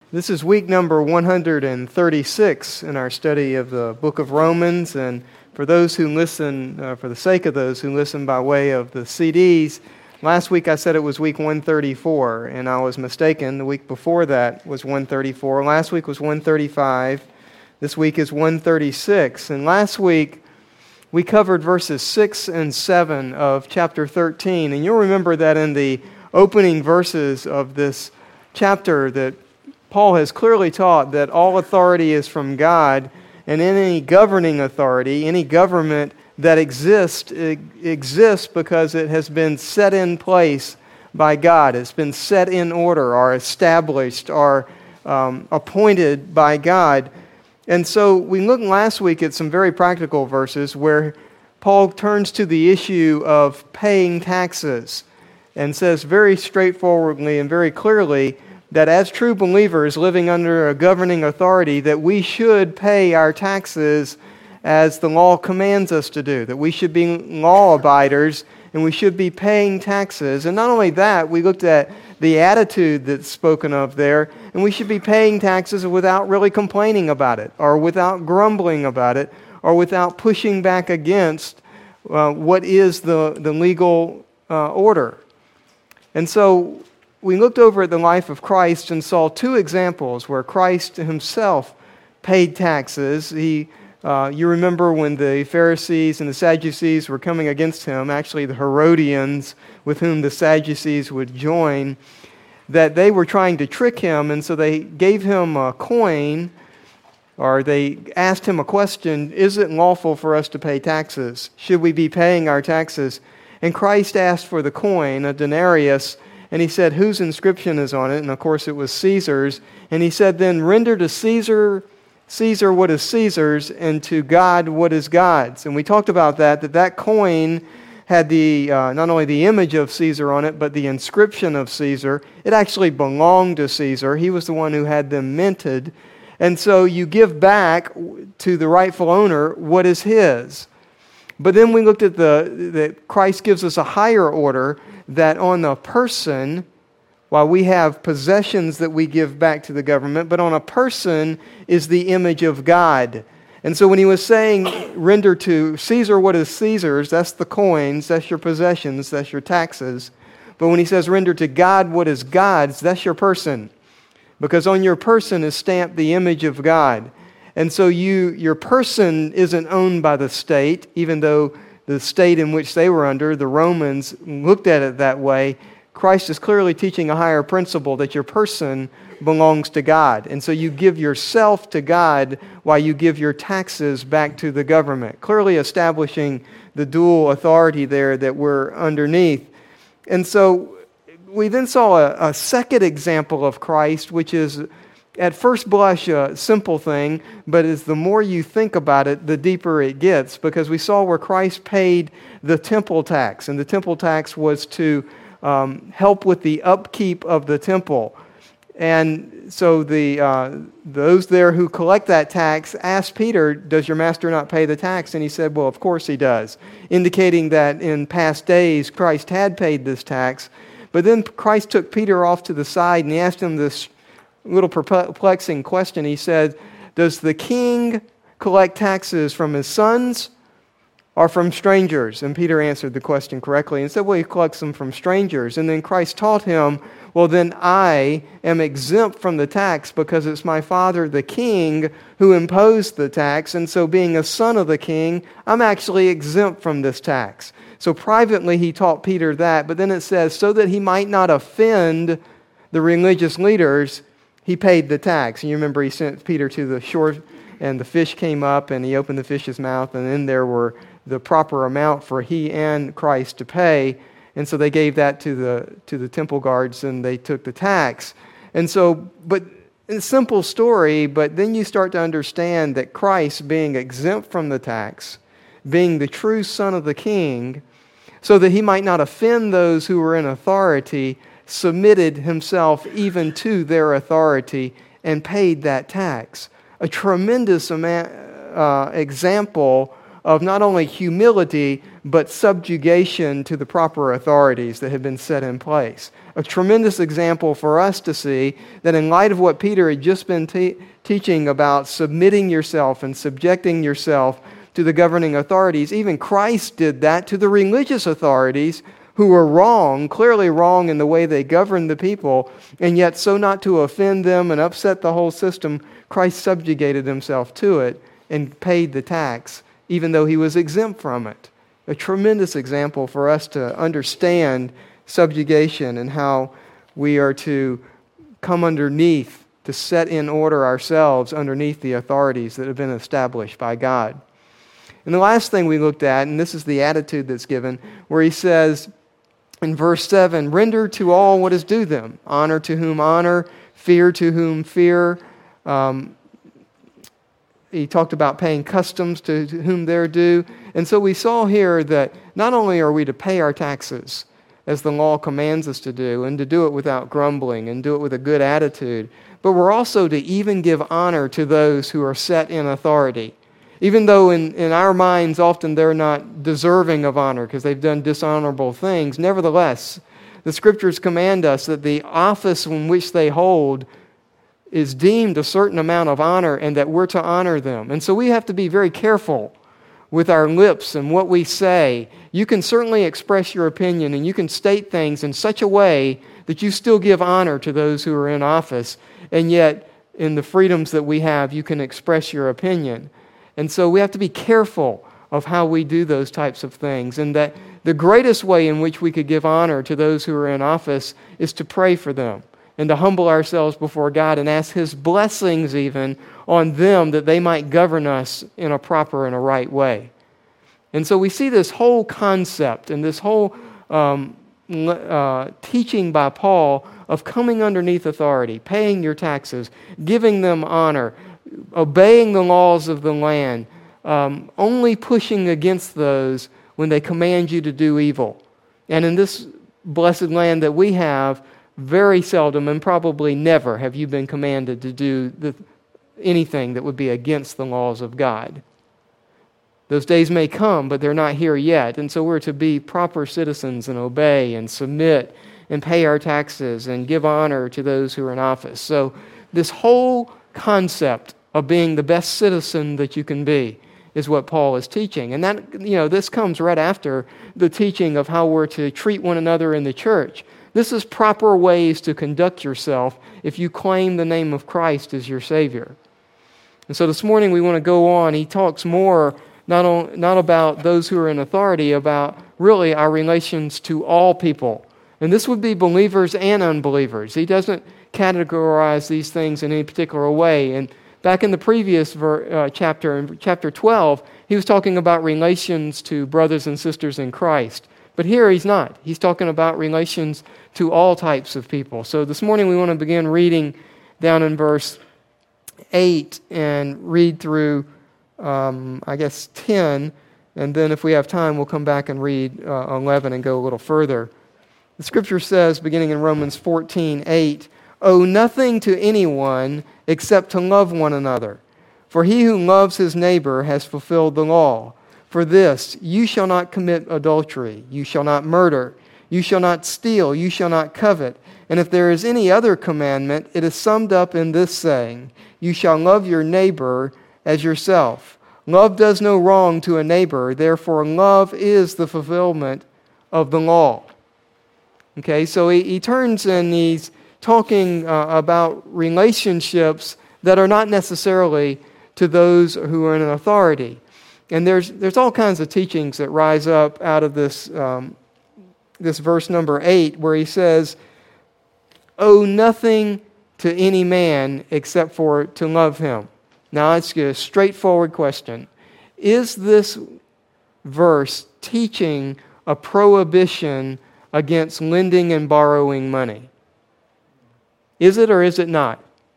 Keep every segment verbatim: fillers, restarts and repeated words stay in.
This is week number one hundred thirty-six in our study of the book of Romans. And for those who listen, uh, for the sake of those who listen by way of the C Ds, last week I said it was week one thirty-four, and I was mistaken. The week before that was one thirty-four. Last week was one thirty-five. This week is one thirty-six. And last week we covered verses six and seven of chapter thirteen. And you'll remember that in the opening verses of this chapter that Paul has clearly taught that all authority is from God, and any governing authority, any government that exists, it exists because it has been set in place by God. It's been set in order or established or um, appointed by God. And so we looked last week at some very practical verses where Paul turns to the issue of paying taxes and says very straightforwardly and very clearly that as true believers living under a governing authority, that we should pay our taxes as the law commands us to do, that we should be law abiders and we should be paying taxes. And not only that, we looked at the attitude that's spoken of there, and we should be paying taxes without really complaining about it, or without grumbling about it, or without pushing back against uh, what is the, the legal uh, order. And so we looked over at the life of Christ and saw two examples where Christ himself paid taxes. He, uh, you remember when the Pharisees and the Sadducees were coming against him, actually the Herodians with whom the Sadducees would join, that they were trying to trick him, and so they gave him a coin, or they asked him a question, is it lawful for us to pay taxes? Should we be paying our taxes? And Christ asked for the coin, a denarius, and he said, whose inscription is on it? And of course it was Caesar's. And he said, then render to Caesar, Caesar what is Caesar's, and to God what is God's. And we talked about that, that that coin had the uh, not only the image of Caesar on it, but the inscription of Caesar. It actually belonged to Caesar. He was the one who had them minted. And so you give back to the rightful owner what is his. But then we looked at the that Christ gives us a higher order, that on a person, while we have possessions that we give back to the government, but on a person is the image of God. And so when he was saying, render to Caesar what is Caesar's, that's the coins, that's your possessions, that's your taxes. But when he says, render to God what is God's, that's your person. Because on your person is stamped the image of God. And so you, your person isn't owned by the state, even though the state in which they were under, the Romans, looked at it that way. Christ is clearly teaching a higher principle that your person belongs to God. And so you give yourself to God while you give your taxes back to the government, clearly establishing the dual authority there that we're underneath. And so we then saw a, a second example of Christ, which is at first blush a simple thing, but as the more you think about it, the deeper it gets, because we saw where Christ paid the temple tax, and the temple tax was to um, help with the upkeep of the temple. And so the uh, those there who collect that tax asked Peter, does your master not pay the tax? And he said, well, of course he does, indicating that in past days Christ had paid this tax. But then Christ took Peter off to the side and he asked him this little perplexing question. He said, does the king collect taxes from his sons or from strangers? And Peter answered the question correctly and said, well, he collects them from strangers. And then Christ taught him, well, then I am exempt from the tax because it's my father, the king, who imposed the tax. And so being a son of the king, I'm actually exempt from this tax. So privately he taught Peter that, but then it says, so that he might not offend the religious leaders, he paid the tax. And you remember he sent Peter to the shore, and the fish came up, and he opened the fish's mouth, and then there were the proper amount for he and Christ to pay. And so they gave that to the to the temple guards, and they took the tax. And so, but it's a simple story, but then you start to understand that Christ, being exempt from the tax, being the true son of the king, so that he might not offend those who were in authority, submitted himself even to their authority and paid that tax. A tremendous ama- uh, example of not only humility, but subjugation to the proper authorities that had been set in place. A tremendous example for us to see that in light of what Peter had just been te- teaching about submitting yourself and subjecting yourself to the governing authorities, even Christ did that to the religious authorities who were wrong, clearly wrong in the way they governed the people, and yet so not to offend them and upset the whole system, Christ subjugated himself to it and paid the tax, even though he was exempt from it. A tremendous example for us to understand subjugation and how we are to come underneath, to set in order ourselves underneath the authorities that have been established by God. And the last thing we looked at, and this is the attitude that's given, where he says in verse seven, render to all what is due them, honor to whom honor, fear to whom fear. Um, he talked about paying customs to, to whom they're due. And so we saw here that not only are we to pay our taxes, as the law commands us to do, and to do it without grumbling and do it with a good attitude, but we're also to even give honor to those who are set in authority. Even though in, in our minds often they're not deserving of honor because they've done dishonorable things, nevertheless, the Scriptures command us that the office in which they hold is deemed a certain amount of honor and that we're to honor them. And so we have to be very careful with our lips and what we say. You can certainly express your opinion and you can state things in such a way that you still give honor to those who are in office, and yet in the freedoms that we have, you can express your opinion. And so we have to be careful of how we do those types of things, and that the greatest way in which we could give honor to those who are in office is to pray for them and to humble ourselves before God and ask His blessings even on them that they might govern us in a proper and a right way. And so we see this whole concept and this whole um, uh, teaching by Paul of coming underneath authority, paying your taxes, giving them honor, obeying the laws of the land, um, only pushing against those when they command you to do evil. And in this blessed land that we have, very seldom and probably never have you been commanded to do the, anything that would be against the laws of God. Those days may come, but they're not here yet. And so we're to be proper citizens and obey and submit and pay our taxes and give honor to those who are in office. So this whole concept of being the best citizen that you can be is what Paul is teaching. And that, you know, this comes right after the teaching of how we're to treat one another in the church. This is proper ways to conduct yourself if you claim the name of Christ as your Savior. And so this morning we want to go on. He talks more not on, not about those who are in authority, about really our relations to all people. And this would be believers and unbelievers. He doesn't categorize these things in any particular way. And back in the previous ver, uh, chapter, in chapter twelve, he was talking about relations to brothers and sisters in Christ. But here he's not. He's talking about relations to all types of people. So this morning we want to begin reading down in verse eight and read through, um, I guess, ten. And then if we have time, we'll come back and read uh, eleven and go a little further. The Scripture says, beginning in Romans fourteen eight, owe nothing to anyone except to love one another. For he who loves his neighbor has fulfilled the law. For this, you shall not commit adultery, you shall not murder, you shall not steal, you shall not covet. And if there is any other commandment, it is summed up in this saying, you shall love your neighbor as yourself. Love does no wrong to a neighbor, therefore love is the fulfillment of the law. Okay, so he, he turns and he's talking uh, about relationships that are not necessarily to those who are in authority. And there's there's all kinds of teachings that rise up out of this um, this verse number eight, where he says, owe nothing to any man except for to love him. Now, it's a straightforward question. Is this verse teaching a prohibition against lending and borrowing money? Is it or is it not?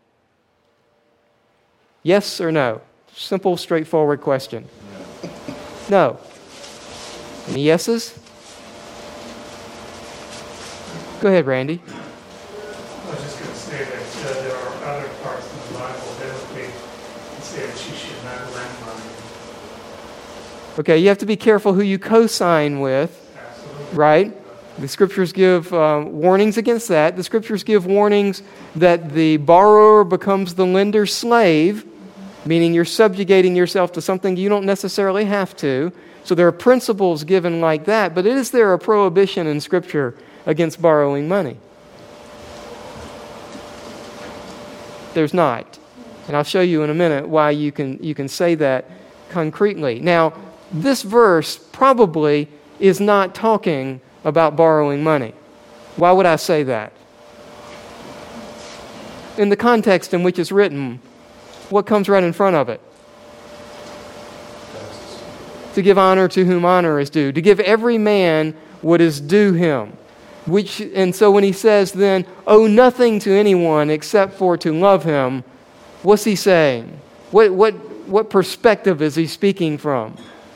Yes or no? Simple, straightforward question. No. Any yeses? Go ahead, Randy. I was just going to say that uh, there are other parts of the Bible that would say that you should not lend money. Okay, you have to be careful who you co-sign with, Absolutely. right? The Scriptures give uh, warnings against that. The Scriptures give warnings that the borrower becomes the lender's slave, meaning you're subjugating yourself to something you don't necessarily have to. So there are principles given like that, but is there a prohibition in Scripture against borrowing money? There's not. And I'll show you in a minute why you can you can say that concretely. Now, this verse probably is not talking about borrowing money. Why would I say that? In the context in which it's written, what comes right in front of it? To give honor to whom honor is due. To give every man what is due him. Which, and so when he says then, owe nothing to anyone except for to love him, what's he saying? What, what, what perspective is he speaking from?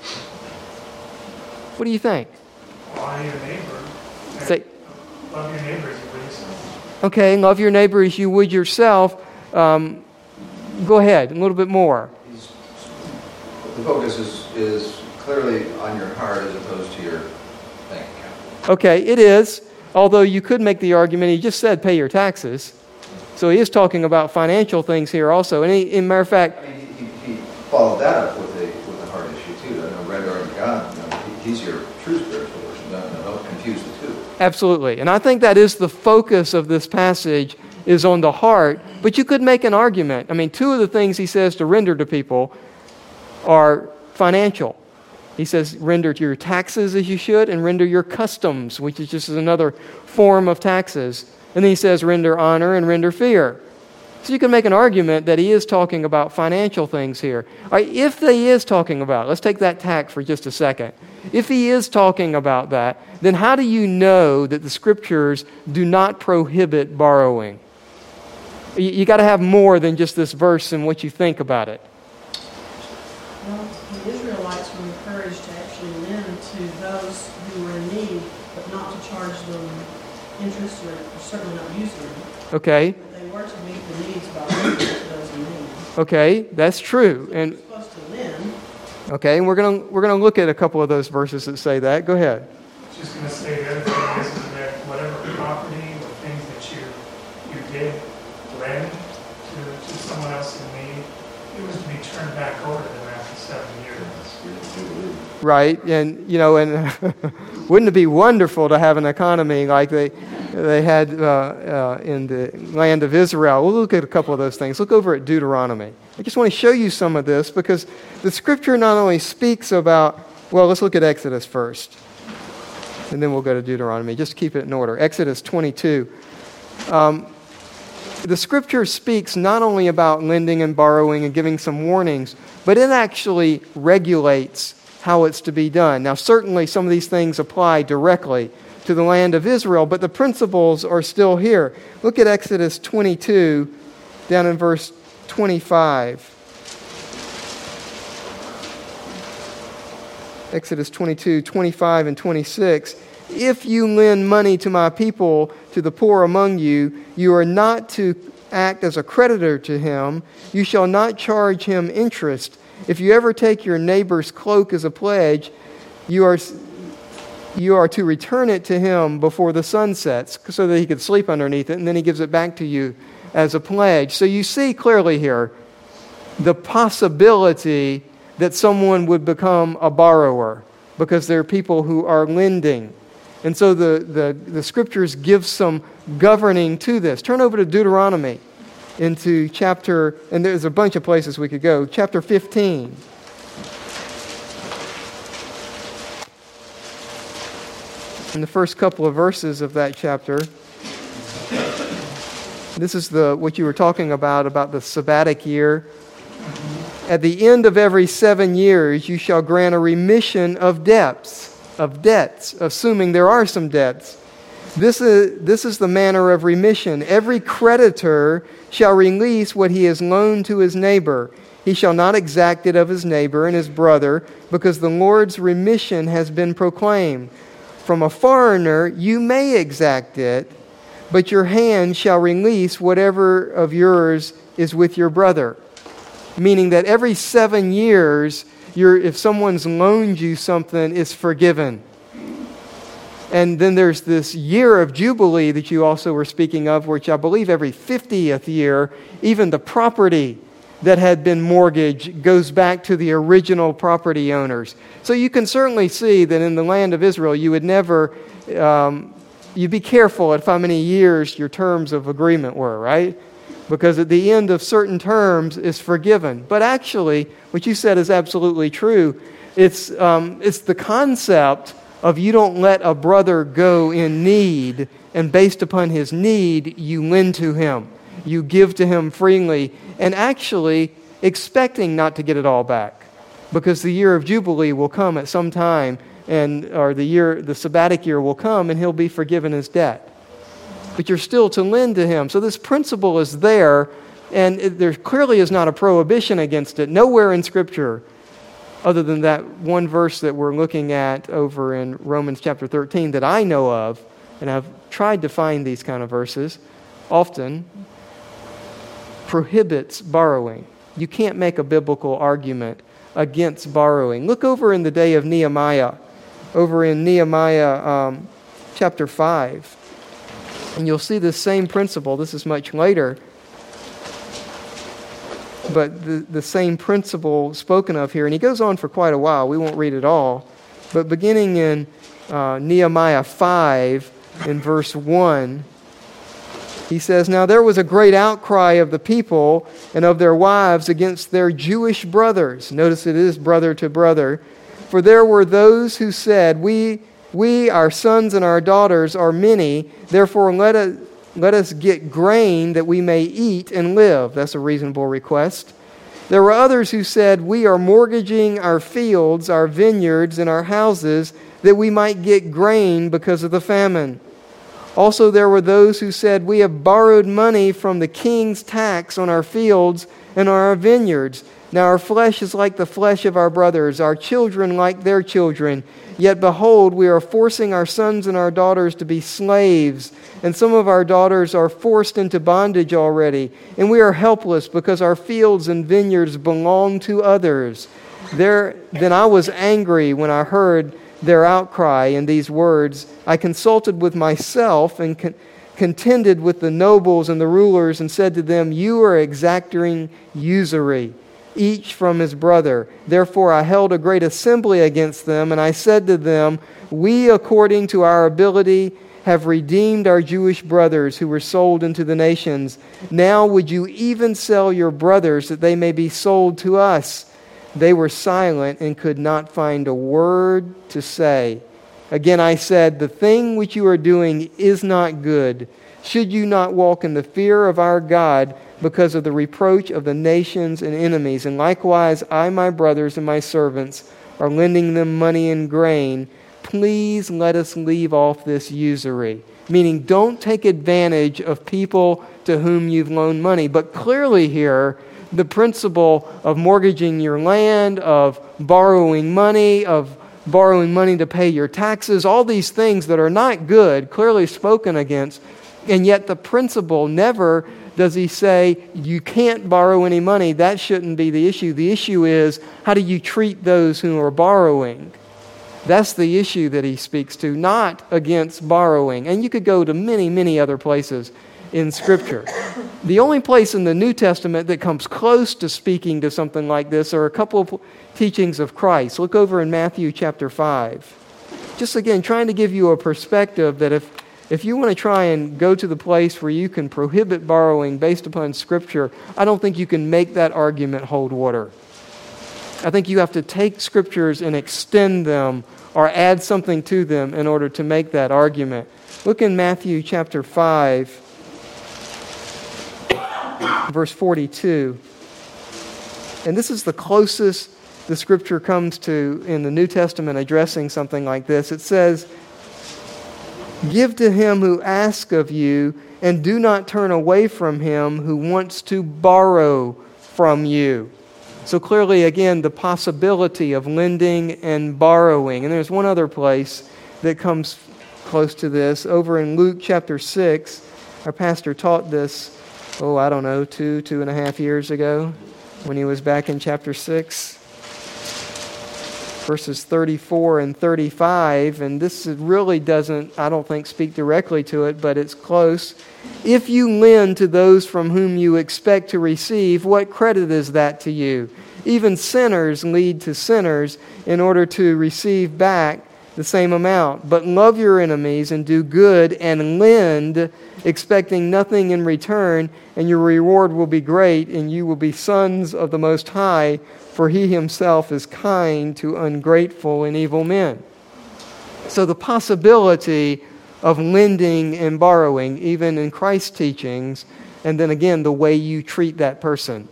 What do you think? Honor your neighbor. Say, Love your neighbor as you would yourself. okay, love your neighbor as you would yourself. Um, go ahead, a little bit more. He's, the focus is, is clearly on your heart as opposed to your bank account. Okay, it is. Although you could make the argument, he just said pay your taxes. So he is talking about financial things here also. And he, in matter of fact... I mean, he, he followed that up with a, with a heart issue too. No regard to God. You know, he, he's your true spiritual person. No, no, don't confuse the two. Absolutely. And I think that is the focus of this passage, is on the heart. But you could make an argument. I mean, two of the things he says to render to people are financial. He says, render your taxes as you should, and render your customs, which is just another form of taxes. And then he says, render honor and render fear. So you can make an argument that he is talking about financial things here. All right, if he is talking about, let's take that tack for just a second. If he is talking about that, then how do you know that the Scriptures do not prohibit borrowing? You, you got to have more than just this verse and what you think about it. Well, the Israelites were encouraged to actually lend to those who were in need, but not to charge them interest or certainly not using them. Okay. But they were to meet the needs by lending to those in need. Okay, that's true. And They're supposed to lend. okay, and we're gonna we're gonna look at a couple of those verses that say that. Go ahead. Just going to say the other thing is, is that whatever property or things that you you did lend to, to someone else in need, it was to be turned back over to them after seven years. Right, and you know, and wouldn't it be wonderful to have an economy like they they had uh, uh, in the land of Israel? We'll look at a couple of those things. Look over at Deuteronomy. I just want to show you some of this because the Scripture not only speaks about. Well, let's look at Exodus first, and then we'll go to Deuteronomy. Just keep it in order. Exodus twenty-two. Um, the Scripture speaks not only about lending and borrowing and giving some warnings, but it actually regulates how it's to be done. Now, certainly some of these things apply directly to the land of Israel, but the principles are still here. Look at Exodus twenty-two, down in verse twenty-five. Exodus twenty-two, twenty-five and twenty-six. If you lend money to my people, to the poor among you, you are not to act as a creditor to him. You shall not charge him interest. If you ever take your neighbor's cloak as a pledge, you are you are to return it to him before the sun sets, so that he could sleep underneath it, and then he gives it back to you as a pledge. So you see clearly here the possibility that someone would become a borrower because there are people who are lending. And so the, the, the Scriptures give some governing to this. Turn over to Deuteronomy into chapter, and there's a bunch of places we could go, chapter fifteen. In the first couple of verses of that chapter, this is the what you were talking about, about the sabbatic year. At the end of every seven years, you shall grant a remission of debts, of debts, assuming there are some debts. This is, this is the manner of remission. Every creditor shall release what he has loaned to his neighbor. He shall not exact it of his neighbor and his brother, because the Lord's remission has been proclaimed. From a foreigner you may exact it, but your hand shall release whatever of yours is with your brother. Meaning that every seven years You're, if someone's loaned you something, it's forgiven. And then there's this year of Jubilee that you also were speaking of, which I believe every fiftieth year, even the property that had been mortgaged goes back to the original property owners. So you can certainly see that in the land of Israel, you would never, um, you'd be careful at how many years your terms of agreement were, right? Because at the end of certain terms is forgiven. But actually, what you said is absolutely true. It's, um, it's the concept of you don't let a brother go in need, and based upon his need, you lend to him. You give to him freely, and actually expecting not to get it all back. Because the year of Jubilee will come at some time, and or the year, the sabbatic year will come, and he'll be forgiven his debt. But you're still to lend to him. So this principle is there, and it, there clearly is not a prohibition against it. Nowhere in Scripture, other than that one verse that we're looking at over in Romans chapter thirteen that I know of, and I've tried to find these kind of verses, often prohibits borrowing. You can't make a biblical argument against borrowing. Look over in the day of Nehemiah, over in Nehemiah um, chapter five. And you'll see this same principle. This is much later. But the, the same principle spoken of here. And he goes on for quite a while. We won't read it all. But beginning in uh, Nehemiah five, in verse one, he says, "Now there was a great outcry of the people and of their wives against their Jewish brothers." Notice it is brother to brother. "For there were those who said, We... We, our sons and our daughters, are many, therefore let us, let us get grain that we may eat and live." That's a reasonable request. "There were others who said, We are mortgaging our fields, our vineyards, and our houses, that we might get grain because of the famine. Also there were those who said, We have borrowed money from the king's tax on our fields and on our vineyards. Now our flesh is like the flesh of our brothers, our children like their children. Yet behold, we are forcing our sons and our daughters to be slaves, and some of our daughters are forced into bondage already, and we are helpless because our fields and vineyards belong to others. There, then I was angry when I heard their outcry in these words. I consulted with myself and con- contended with the nobles and the rulers and said to them, You are exacting usury, each from his brother. Therefore I held a great assembly against them, and I said to them, We, according to our ability, have redeemed our Jewish brothers who were sold into the nations. Now would you even sell your brothers that they may be sold to us? They were silent and could not find a word to say. Again I said, The thing which you are doing is not good. Should you not walk in the fear of our God because of the reproach of the nations and enemies? And likewise, I, my brothers, and my servants are lending them money and grain. Please let us leave off this usury. Meaning, don't take advantage of people to whom you've loaned money. But clearly here, the principle of mortgaging your land, of borrowing money, of borrowing money to pay your taxes, all these things that are not good, clearly spoken against. And yet the principle, never does he say, you can't borrow any money. That shouldn't be the issue. The issue is, how do you treat those who are borrowing? That's the issue that he speaks to, not against borrowing. And you could go to many, many other places in Scripture. The only place in the New Testament that comes close to speaking to something like this are a couple of teachings of Christ. Look over in Matthew chapter five. Just again, trying to give you a perspective that if If you want to try and go to the place where you can prohibit borrowing based upon Scripture, I don't think you can make that argument hold water. I think you have to take Scriptures and extend them or add something to them in order to make that argument. Look in Matthew chapter five, verse forty-two. And this is the closest the Scripture comes to in the New Testament addressing something like this. It says, Give to him who asks of you, and do not turn away from him who wants to borrow from you. So clearly, again, the possibility of lending and borrowing. And there's one other place that comes close to this. Over in Luke chapter six, our pastor taught this, oh, I don't know, two, two and a half years ago, when he was back in chapter six. verses thirty-four and thirty-five, and this really doesn't, I don't think, speak directly to it, but it's close. If you lend to those from whom you expect to receive, what credit is that to you? Even sinners lead to sinners in order to receive back the same amount. But love your enemies and do good and lend, expecting nothing in return, and your reward will be great, and you will be sons of the Most High, for He Himself is kind to ungrateful and evil men. So the possibility of lending and borrowing, even in Christ's teachings, and then again, the way you treat that person.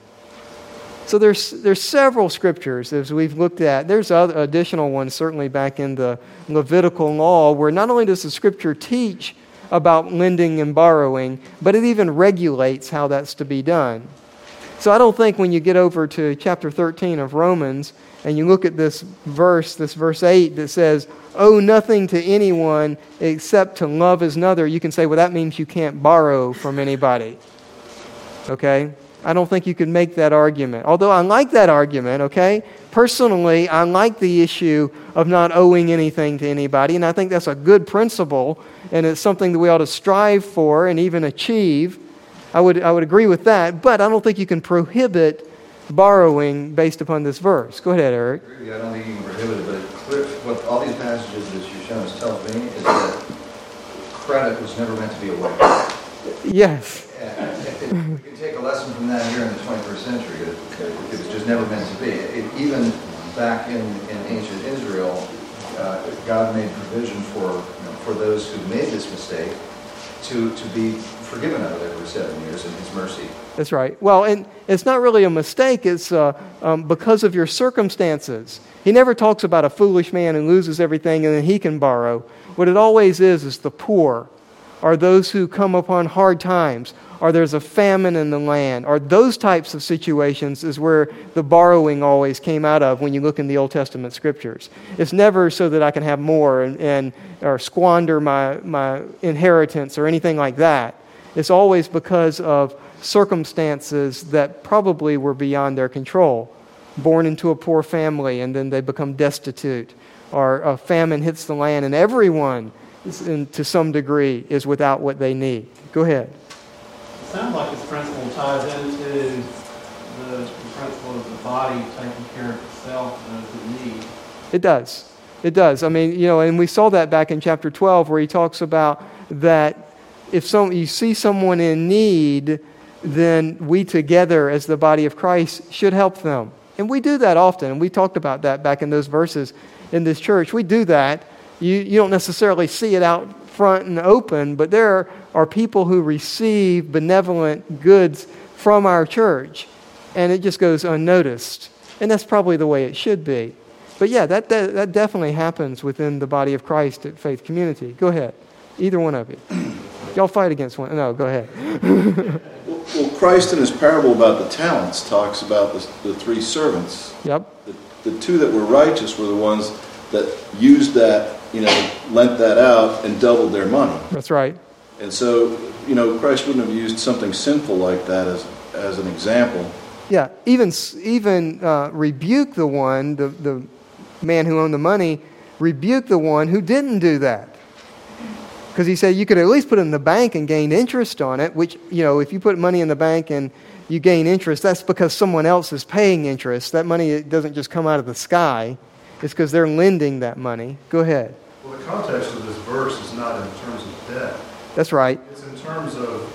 So there's there's several scriptures as we've looked at. There's other additional ones certainly back in the Levitical law where not only does the scripture teach about lending and borrowing, but it even regulates how that's to be done. So I don't think when you get over to chapter thirteen of Romans and you look at this verse, this verse eight that says, owe nothing to anyone except to love as another, you can say, well, that means you can't borrow from anybody. Okay? I don't think you could make that argument. Although I like that argument, okay? Personally, I like the issue of not owing anything to anybody, and I think that's a good principle, and it's something that we ought to strive for and even achieve. I would I would agree with that, but I don't think you can prohibit borrowing based upon this verse. Go ahead, Eric. I agree. I don't think you can prohibit it, but it's clear, what all these passages that you've shown us tells me is that credit was never meant to be a way. Yes. We can take a lesson from that here in the twenty-first century. It, it was just never meant to be. It, even back in, in ancient Israel, uh, God made provision for you know, for those who made this mistake to, to be forgiven of it every seven years in His mercy. That's right. Well, and it's not really a mistake. It's uh, um, because of your circumstances. He never talks about a foolish man who loses everything and then he can borrow. What it always is is the poor, or those who come upon hard times, or there's a famine in the land, or those types of situations is where the borrowing always came out of when you look in the Old Testament scriptures. It's never so that I can have more and, and or squander my, my inheritance or anything like that. It's always because of circumstances that probably were beyond their control. Born into a poor family and then they become destitute, or a famine hits the land and everyone in, to some degree is without what they need. Go ahead. It sounds like this principle ties into the, the principle of the body taking care of itself and those in need. It does. It does. I mean, you know, and we saw that back in chapter twelve where he talks about that if some, you see someone in need, then we together as the body of Christ should help them. And we do that often, and we talked about that back in those verses in this church. We do that. You, you don't necessarily see it out front and open, but there are people who receive benevolent goods from our church, and it just goes unnoticed. And that's probably the way it should be. But yeah, that, that, that definitely happens within the body of Christ at Faith Community. Go ahead. Either one of you. Y'all fight against one. No, go ahead. well, well, Christ in his parable about the talents talks about the, the three servants. Yep. The, the two that were righteous were the ones that used that, you know, lent that out and doubled their money. That's right. And so, you know, Christ wouldn't have used something sinful like that as as an example. Yeah, even even uh, rebuke the one, the, the man who owned the money, rebuke the one who didn't do that. Because he said you could at least put it in the bank and gain interest on it, which, you know, if you put money in the bank and you gain interest, that's because someone else is paying interest. That money it doesn't just come out of the sky. It's because they're lending that money. Go ahead. Well, the context of this verse is not in terms of debt. That's right. It's in terms of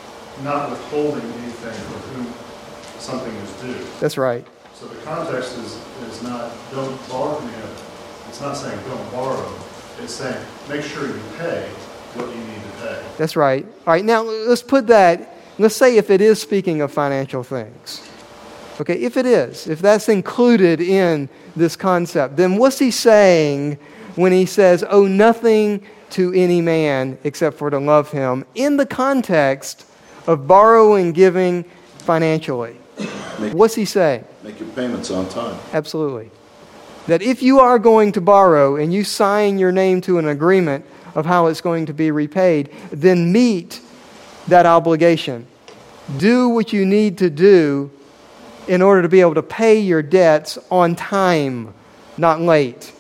not withholding anything for whom something is due. That's right. So the context is, is not don't borrow from him. It's not saying don't borrow. It's saying make sure you pay what you need to pay. That's right. All right, now let's put that, let's say if it is speaking of financial things. Okay, if it is, if that's included in this concept, then what's he saying when he says, owe nothing to any man except for to love him, in the context of borrowing and giving financially? Make, What's he saying? Make your payments on time. Absolutely. That if you are going to borrow and you sign your name to an agreement of how it's going to be repaid, then meet that obligation. Do what you need to do in order to be able to pay your debts on time, not late,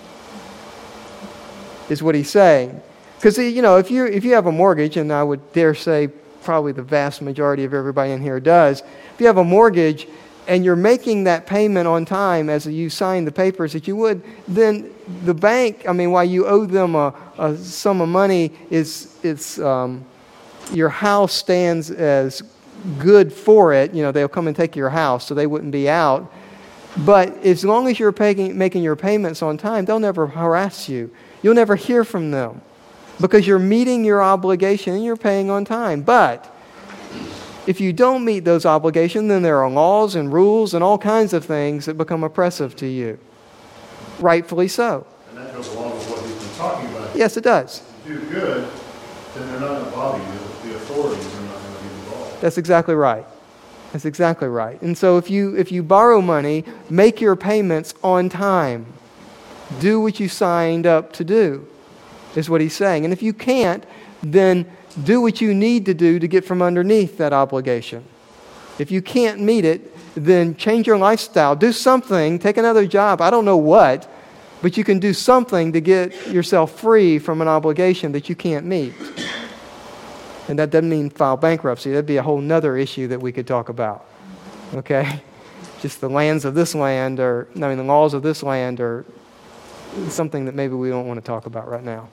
is what he's saying. Because, you know, if you if you have a mortgage, and I would dare say probably the vast majority of everybody in here does, if you have a mortgage and you're making that payment on time as you sign the papers that you would, then the bank, I mean, while you owe them a, a sum of money, is it's um, your house stands as good for it. You know, they'll come and take your house, so they wouldn't be out. But as long as you're paying, making your payments on time, they'll never harass you. You'll never hear from them because you're meeting your obligation and you're paying on time. But if you don't meet those obligations, then there are laws and rules and all kinds of things that become oppressive to you. Rightfully so. And that goes along with what we've been talking about. Yes, it does. If you do good, then they're not going to bother you. The authorities are not going to be involved. That's exactly right. That's exactly right. And so if you if you borrow money, make your payments on time. Do what you signed up to do, is what he's saying. And if you can't, then do what you need to do to get from underneath that obligation. If you can't meet it, then change your lifestyle. Do something. Take another job. I don't know what, but you can do something to get yourself free from an obligation that you can't meet. And that doesn't mean file bankruptcy. That'd be a whole nother issue that we could talk about. Okay? Just the lands of this land, or, I mean, the laws of this land, are something that maybe we don't want to talk about right now.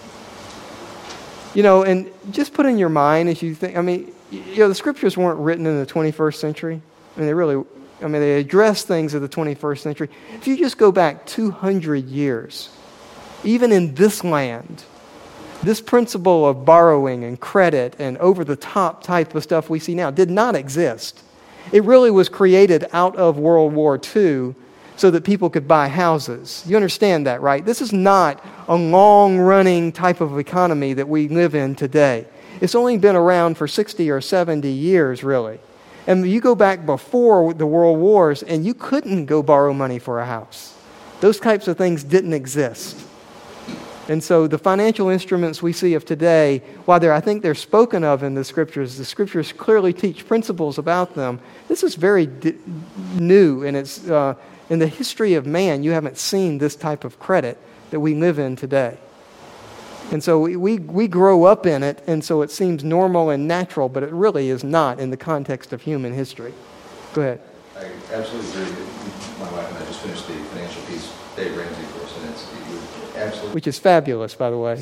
You know, and just put in your mind as you think, I mean, you know, the scriptures weren't written in the twenty-first century. I mean, they really, I mean, they address things of the twenty-first century. If you just go back two hundred years, even in this land, this principle of borrowing and credit and over-the-top type of stuff we see now did not exist. It really was created out of World War Two so that people could buy houses. You understand that, right? This is not a long-running type of economy that we live in today. It's only been around for sixty or seventy years, really. And you go back before the World Wars, and you couldn't go borrow money for a house. Those types of things didn't exist. And so the financial instruments we see of today, while they're, I think they're spoken of in the Scriptures, the Scriptures clearly teach principles about them. This is very di- new, and it's uh, in the history of man, you haven't seen this type of credit that we live in today. And so we, we, we grow up in it, and so it seems normal and natural, but it really is not in the context of human history. Go ahead. I absolutely agree. My wife and I just finished the Financial Peace Dave Ramsey course, and it's it absolutely... Which is fabulous, by the way.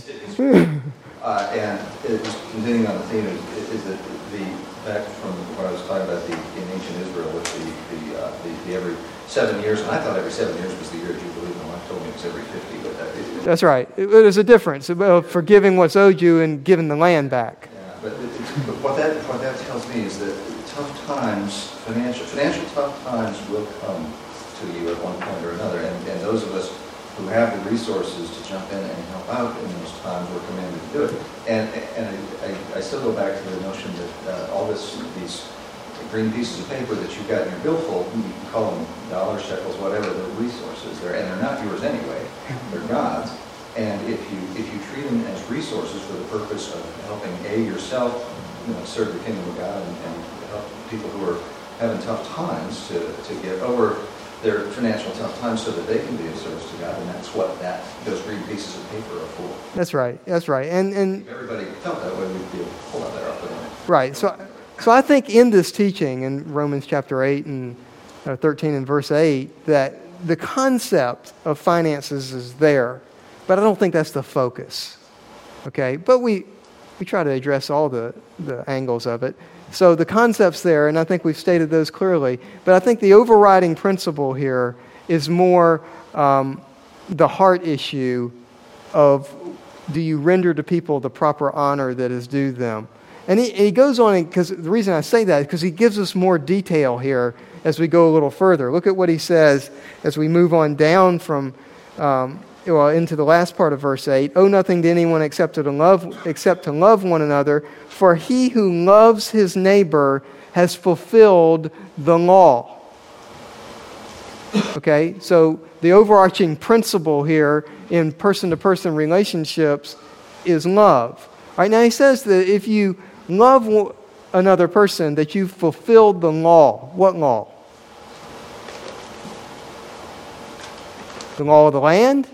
uh, and it, just continuing on the theme is, is that the back from what I was talking about the, in ancient Israel with the the, uh, the the every seven years, and I thought every seven years was the year of Jubilee. My wife told me it was every fifty, but that, it, that's right. It, there's a difference about forgiving what's owed you and giving the land back. Yeah, but, it, but what that what that tells me is that tough times, financial financial tough times will come to you at one point or another, and, and those of us who have the resources to jump in and help out in those times, we're commanded to do it. And and I, I, I still go back to the notion that uh, all this these green pieces of paper that you've got in your billfold, you can call them dollars, shekels, whatever, they're resources. They're, and they're not yours anyway. They're God's. And if you if you treat them as resources for the purpose of helping A, yourself, you know, serve the kingdom of God and, and help people who are having tough times to, to get over their financial tough times so that they can be of service to God, and that's what that those green pieces of paper are for. That's right. That's right. And and if everybody felt that way, we'd be a whole lot better off than that. Right. So so I think in this teaching in Romans chapter eight and uh, thirteen and verse eight that the concept of finances is there, but I don't think that's the focus. Okay. But we we try to address all the, the angles of it. So the concept's there, and I think we've stated those clearly. But I think the overriding principle here is more um, the heart issue of, do you render to people the proper honor that is due them? And he, and he goes on, because the reason I say that is because he gives us more detail here as we go a little further. Look at what he says as we move on down from um, well, into the last part of verse eight. Owe nothing to anyone except to love, except to love one another, for he who loves his neighbor has fulfilled the law. Okay, so the overarching principle here in person-to-person relationships is love. All right, now he says that if you love another person, that you've fulfilled the law. What law? The law of the land?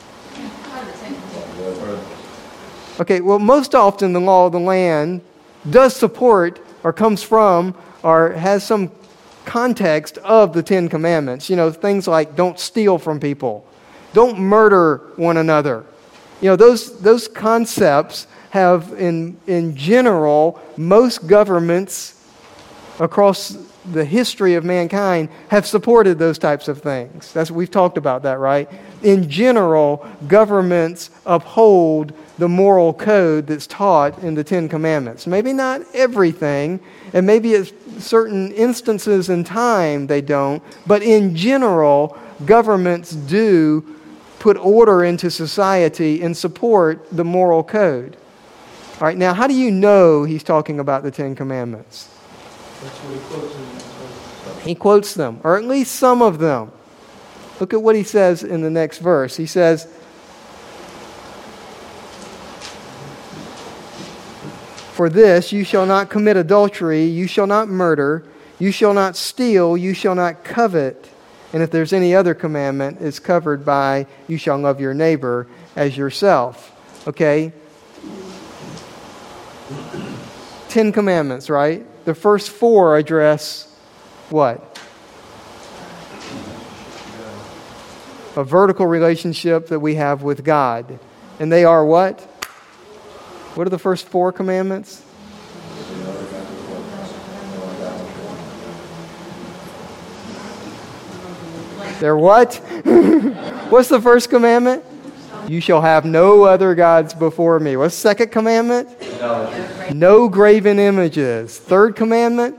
Okay, well, most often the law of the land does support or comes from or has some context of the Ten Commandments. You know, things like don't steal from people, don't murder one another. You know, those those concepts have, in in general, most governments across the history of mankind have supported those types of things. That's we've talked about that, right? In general, governments uphold the moral code that's taught in the Ten Commandments. Maybe not everything, and maybe at certain instances in time they don't, but in general, governments do put order into society and support the moral code. All right, now how do you know he's talking about the Ten Commandments? That's what he quotes in the He quotes them, or at least some of them. Look at what he says in the next verse. He says, "For this you shall not commit adultery, you shall not murder, you shall not steal, you shall not covet. And if there's any other commandment, it's covered by you shall love your neighbor as yourself." Okay? Ten Commandments, right? The first four address what? A vertical relationship that we have with God. And they are what? What are the first four commandments? They're what? What's the first commandment? You shall have no other gods before me. What's the second commandment? No graven images. Third commandment?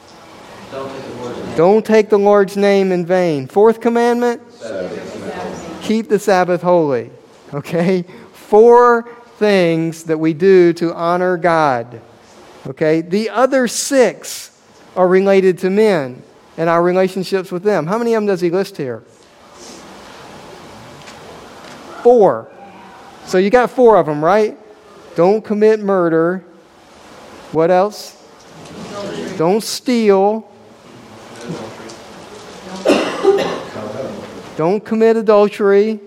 Don't take the Lord's name in vain. Fourth commandment? Keep the Sabbath holy. Okay? Four things that we do to honor God. Okay? The other six are related to men and our relationships with them. How many of them does he list here? Four. So you got four of them, right? Don't commit murder. What else? Don't steal. Don't commit adultery.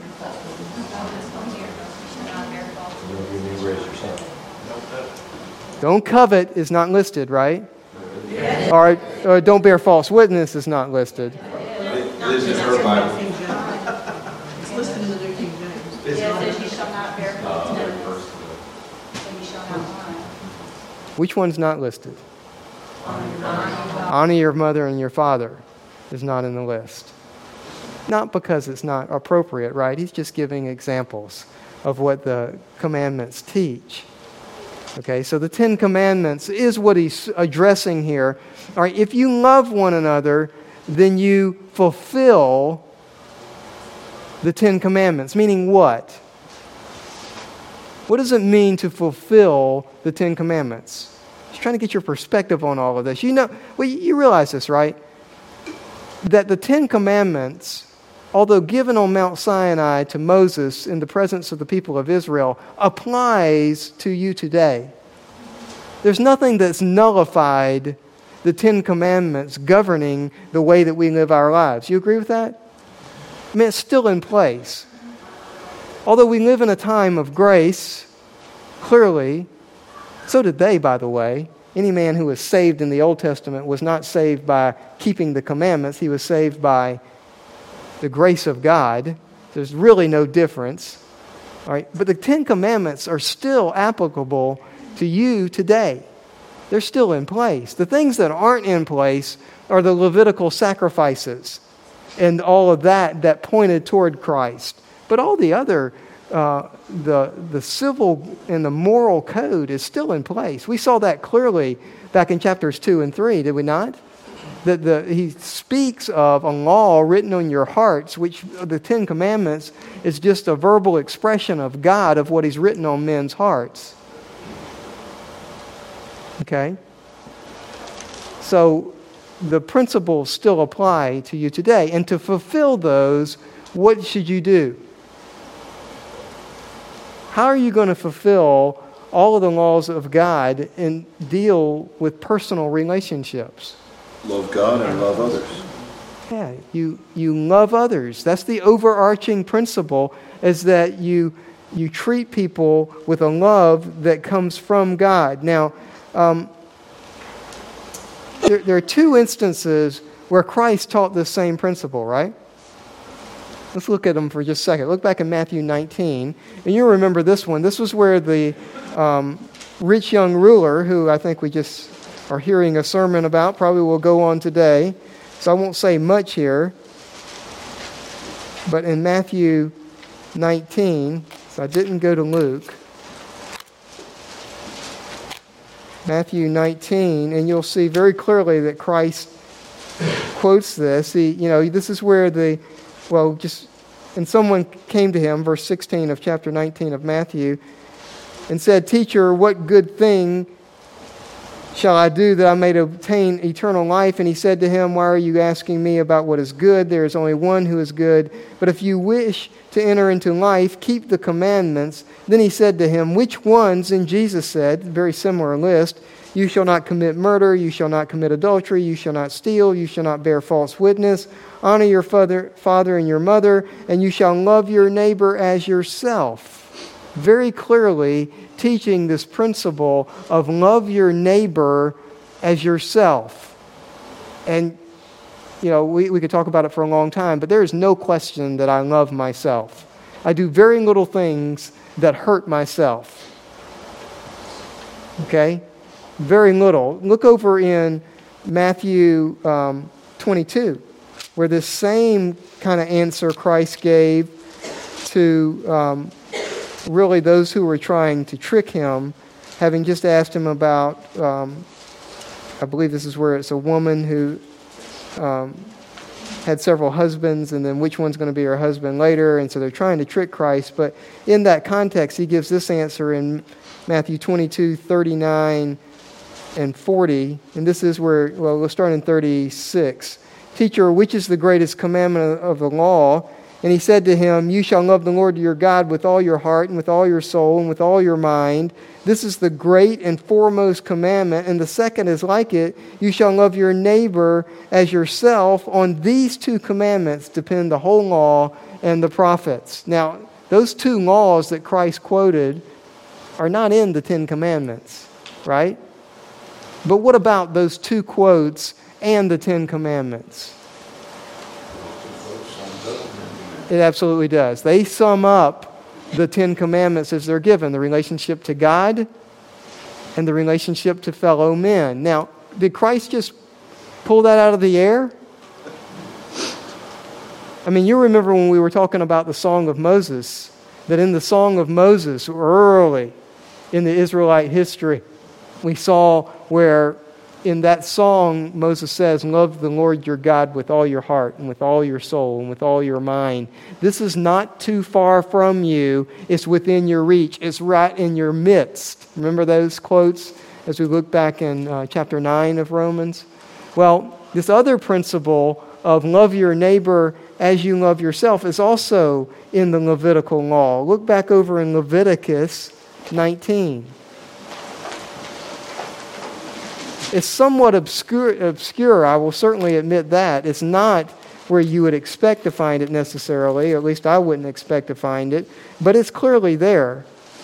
Don't covet is not listed, right? Or, or don't bear false witness is not listed. This is her Bible. It's listed in the New King James. This Yeah, it is says you shall not bear false witness, so you shall not lie. Which one's not listed? Honor your mother and your father. Honor your mother and your father is not in the list. Not because it's not appropriate, right? He's just giving examples of what the commandments teach. Okay, so the Ten Commandments is what he's addressing here. All right, if you love one another, then you fulfill the Ten Commandments. Meaning what? What does it mean to fulfill the Ten Commandments? Just trying to get your perspective on all of this. You know, well, you realize this, right? That the Ten Commandments, although given on Mount Sinai to Moses in the presence of the people of Israel, applies to you today. There's nothing that's nullified the Ten Commandments governing the way that we live our lives. You agree with that? I mean, it's still in place. Although we live in a time of grace, clearly, so did they, by the way. Any man who was saved in the Old Testament was not saved by keeping the commandments. He was saved by the grace of God. There's really no difference. All right? But the Ten Commandments are still applicable to you today. They're still in place. The things that aren't in place are the Levitical sacrifices and all of that that pointed toward Christ. But all the other, uh, the, the civil and the moral code is still in place. We saw that clearly back in chapters two and three, did we not? That the, he speaks of a law written on your hearts, which the Ten Commandments is just a verbal expression of God, of what he's written on men's hearts. Okay? So the principles still apply to you today. And to fulfill those, what should you do? How are you going to fulfill all of the laws of God and deal with personal relationships? Love God and love others. Yeah, you, you love others. That's the overarching principle, is that you, you treat people with a love that comes from God. Now, um, there, there are two instances where Christ taught this same principle, right? Let's look at them for just a second. Look back in Matthew nineteen, and you'll remember this one. This was where the um, rich young ruler, who I think we just are hearing a sermon about, probably will go on today. So I won't say much here. But in Matthew nineteen, so I didn't go to Luke. Matthew nineteen, and you'll see very clearly that Christ quotes this. He, you know, this is where the, well, just, and someone came to him, verse sixteen of chapter nineteen of Matthew, and said, "Teacher, what good thing shall I do that I may obtain eternal life?" And he said to him, "Why are you asking me about what is good? There is only one who is good. But if you wish to enter into life, keep the commandments." Then he said to him, "Which ones?" And Jesus said, very similar list, "You shall not commit murder, you shall not commit adultery, you shall not steal, you shall not bear false witness, honor your father, father and your mother, and you shall love your neighbor as yourself." Very clearly teaching this principle of love your neighbor as yourself. And, you know, we, we could talk about it for a long time, but there is no question that I love myself. I do very little things that hurt myself. Okay? Very little. Look over in Matthew um, twenty-two, where this same kind of answer Christ gave to um, really those who were trying to trick him, having just asked him about, um, I believe this is where it's a woman who um, had several husbands, and then which one's going to be her husband later, and so they're trying to trick Christ. But in that context, he gives this answer in Matthew twenty-two, thirty-nine, and forty, and this is where, well, we'll start in thirty-six. "Teacher, which is the greatest commandment of the law?" And he said to him, "You shall love the Lord your God with all your heart and with all your soul and with all your mind. This is the great and foremost commandment. And the second is like it. You shall love your neighbor as yourself. On these two commandments depend the whole law and the prophets." Now, those two laws that Christ quoted are not in the Ten Commandments, right? But what about those two quotes and the Ten Commandments? It absolutely does. They sum up the Ten Commandments as they're given, the relationship to God and the relationship to fellow men. Now, did Christ just pull that out of the air? I mean, you remember when we were talking about the Song of Moses, that in the Song of Moses, early in the Israelite history, we saw where in that song, Moses says, "Love the Lord your God with all your heart and with all your soul and with all your mind." This is not too far from you. It's within your reach. It's right in your midst. Remember those quotes as we look back in uh, chapter nine of Romans? Well, this other principle of love your neighbor as you love yourself is also in the Levitical law. Look back over in Leviticus nineteen. It's somewhat obscure, obscure, I will certainly admit that. It's not where you would expect to find it necessarily, or at least I wouldn't expect to find it, but it's clearly there.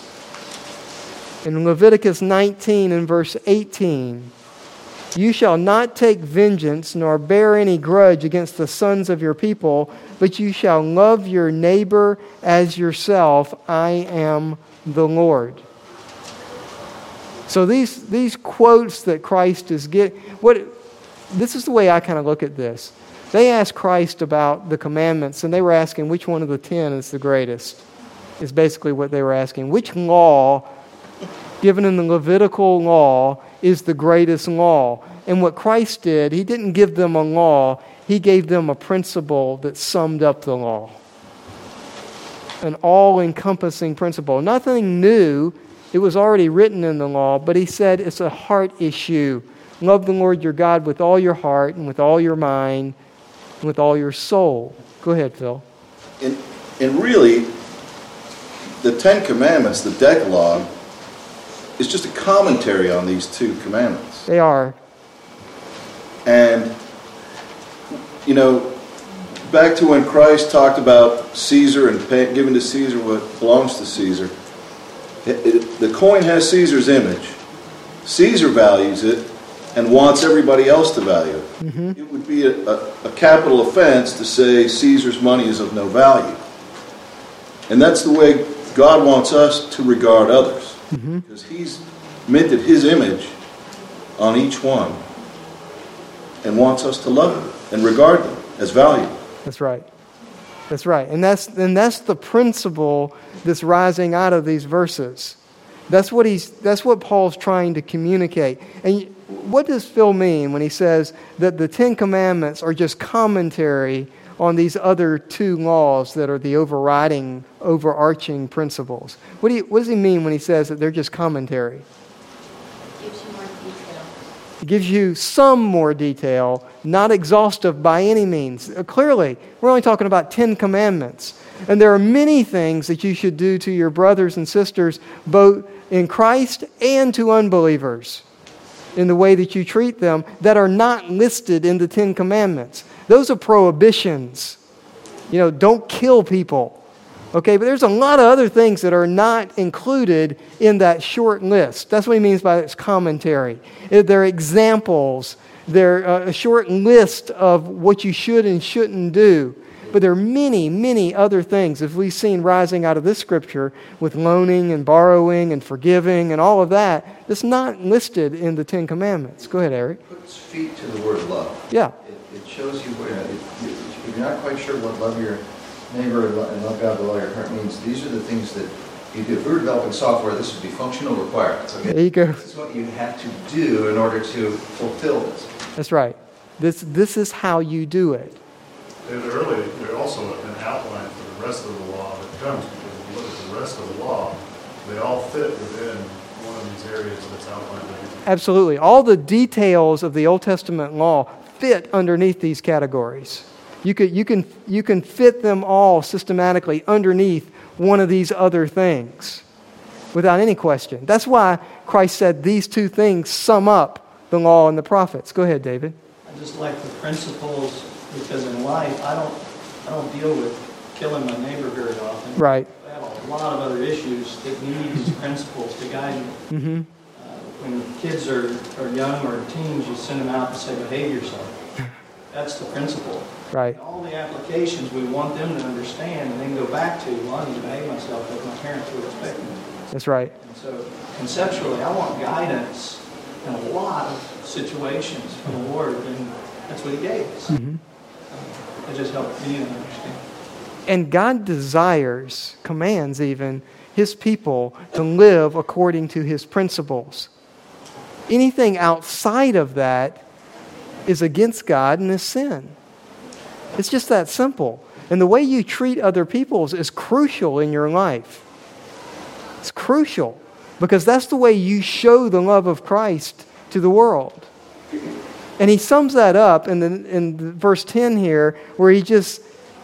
In Leviticus nineteen and verse eighteen, "You shall not take vengeance nor bear any grudge against the sons of your people, but you shall love your neighbor as yourself. I am the Lord." So these these quotes that Christ is getting, what this is the way I kind of look at this. They asked Christ about the commandments, and they were asking which one of the ten is the greatest, is basically what they were asking. Which law, given in the Levitical law, is the greatest law? And what Christ did, he didn't give them a law, he gave them a principle that summed up the law. An all-encompassing principle. Nothing new. It was already written in the law, but he said it's a heart issue. Love the Lord your God with all your heart and with all your mind and with all your soul. Go ahead, Phil. And, and really, the Ten Commandments, the Decalogue, is just a commentary on these two commandments. They are. And, you know, back to when Christ talked about Caesar and pay, giving to Caesar what belongs to Caesar. It, it, the coin has Caesar's image. Caesar values it and wants everybody else to value it. Mm-hmm. It would be a, a, a capital offense to say Caesar's money is of no value. And that's the way God wants us to regard others. Mm-hmm. Because He's minted His image on each one and wants us to love them and regard them as valuable. That's right. That's right. And that's and that's the principle that's rising out of these verses. That's what he's that's what Paul's trying to communicate. And what does Phil mean when he says that the Ten Commandments are just commentary on these other two laws that are the overriding, overarching principles? What do you, what does he mean when he says that they're just commentary? Gives you more detail. It gives you some more detail, not exhaustive by any means. Uh, clearly, we're only talking about Ten Commandments. And there are many things that you should do to your brothers and sisters, both in Christ and to unbelievers, in the way that you treat them, that are not listed in the Ten Commandments. Those are prohibitions. You know, don't kill people. Okay, but there's a lot of other things that are not included in that short list. That's what he means by its commentary. They're examples. They're a short list of what you should and shouldn't do. But there are many, many other things, as we've seen rising out of this scripture, with loaning and borrowing and forgiving and all of that, that's not listed in the Ten Commandments. Go ahead, Eric. It puts feet to the word love. Yeah. It, it shows you where, if you're not quite sure what love your neighbor and love God with all your heart means, these are the things that you do. If we were developing software, this would be functional requirements. Okay? There you go. This is what you have to do in order to fulfill this. That's right. This, this is how you do it. They're really, they're also an outline for the rest of the law that comes, because if you look at the rest of the law, they all fit within one of these areas that's outlined. Absolutely. All the details of the Old Testament law fit underneath these categories. You could, you can, you can fit them all systematically underneath one of these other things without any question. That's why Christ said these two things sum up the law and the prophets. Go ahead, David. I just like the principles, because in life I don't I don't deal with killing my neighbor very often. Right. I have a lot of other issues that need these principles to guide me. Mm-hmm. Uh, when kids are, are young or teens, you send them out and say, behave yourself. That's the principle. Right. And all the applications we want them to understand and then go back to, well, I need to behave myself as my parents would expect me to. That's right. And so conceptually, I want guidance in a lot of situations from the Lord, and that's what He gave us. Mm-hmm. Uh, it just helped me to understand. And God desires, commands even, His people to live according to His principles. Anything outside of that is against God and is sin. It's just that simple. And the way you treat other people is crucial in your life. It's crucial because that's the way you show the love of Christ to the world. And he sums that up in, the, in verse ten here, where he just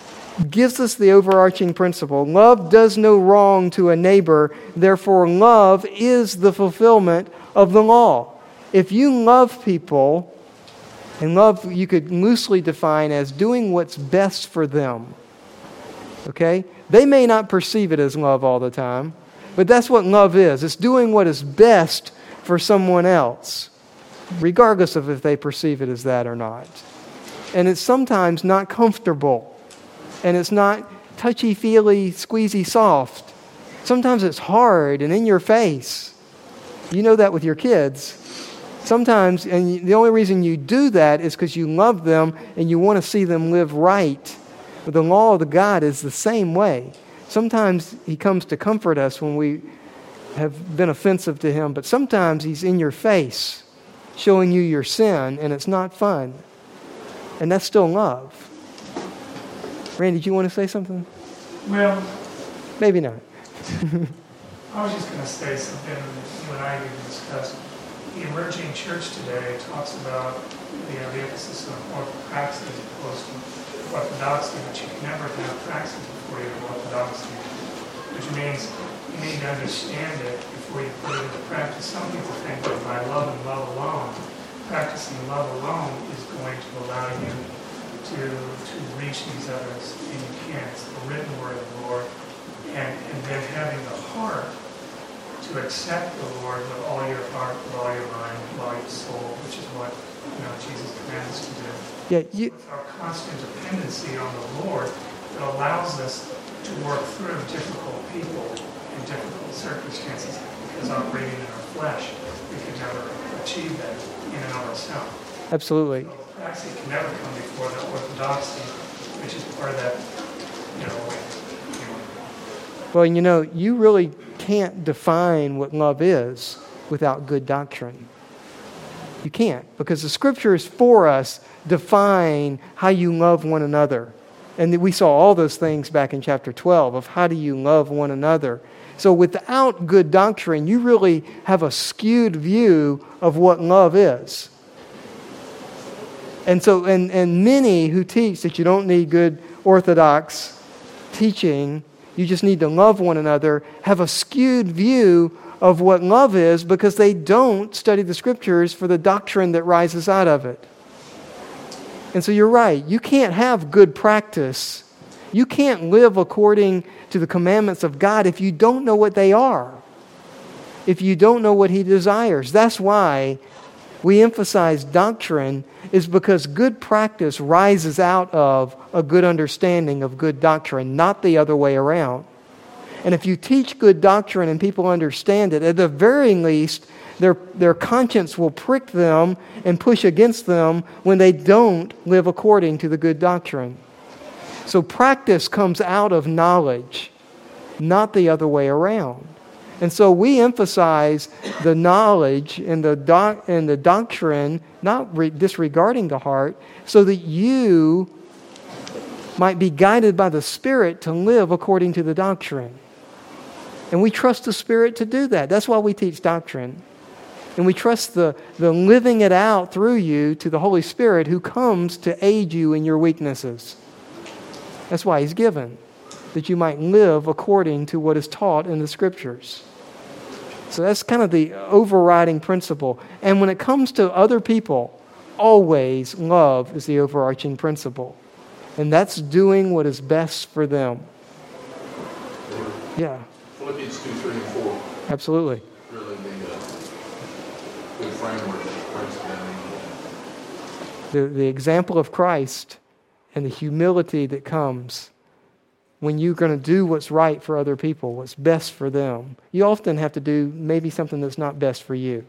gives us the overarching principle. Love does no wrong to a neighbor, therefore love is the fulfillment of the law. If you love people, and love you could loosely define as doing what's best for them, okay? They may not perceive it as love all the time, but that's what love is. It's doing what is best for someone else, regardless of if they perceive it as that or not. And it's sometimes not comfortable. And it's not touchy-feely, squeezy soft. Sometimes it's hard and in your face. You know that with your kids. Sometimes, and the only reason you do that is because you love them and you want to see them live right. But the law of the God is the same way. Sometimes He comes to comfort us when we have been offensive to Him, but sometimes He's in your face, showing you your sin, and it's not fun. And that's still love. Randy, did you want to say something? Well, Maybe not. I was just going to say something that you and I even discussed. The emerging church today talks about you know, the emphasis on orthopraxy as opposed to orthodoxy, but you can never have praxis before you have orthodoxy, which means you need to understand it before you put it into practice. Some people think that by love and love alone, practicing love alone is going to allow you to, to reach these others, and you can. It's the written word of the Lord. And, and then having the heart to accept the Lord with all your heart, with all your mind, with all your soul, which is what, you know, Jesus commands us to do. Yeah, you, It's our constant dependency on the Lord that allows us to work through difficult people and difficult circumstances, because operating in our flesh, we can never achieve that in and of ourselves. absolutely. So praxis can never come before the orthodoxy, which is part of that, you know, way. Well, you know, you really can't define what love is without good doctrine. You can't, because the Scriptures for us define how you love one another. And we saw all those things back in chapter twelve of how do you love one another. So without good doctrine, you really have a skewed view of what love is. And so, and, and many who teach that you don't need good orthodox teaching, you just need to love one another, have a skewed view of what love is because they don't study the Scriptures for the doctrine that rises out of it. And so you're right. You can't have good practice. You can't live according to the commandments of God if you don't know what they are. If you don't know what He desires. That's why we emphasize doctrine, is because good practice rises out of a good understanding of good doctrine, not the other way around. And if you teach good doctrine and people understand it, at the very least, their, their conscience will prick them and push against them when they don't live according to the good doctrine. So practice comes out of knowledge, not the other way around. And so we emphasize the knowledge and the doc, and the doctrine, not re- disregarding the heart, so that you might be guided by the Spirit to live according to the doctrine. And we trust the Spirit to do that. That's why we teach doctrine. And we trust the, the living it out through you to the Holy Spirit, who comes to aid you in your weaknesses. That's why He's given, that you might live according to what is taught in the Scriptures. So that's kind of the overriding principle. And when it comes to other people, always love is the overarching principle. And that's doing what is best for them. Yeah. Philippians two, three, and four. Absolutely. Really the uh, good framework that Christ gave. The, the example of Christ and the humility that comes when you're going to do what's right for other people, what's best for them. You often have to do maybe something that's not best for you.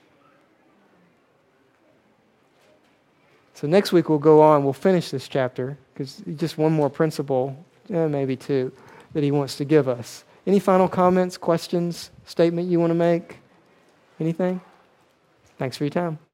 So next week we'll go on, we'll finish this chapter, because just one more principle, eh, maybe two, that he wants to give us. Any final comments, questions, statement you want to make? Anything? Thanks for your time.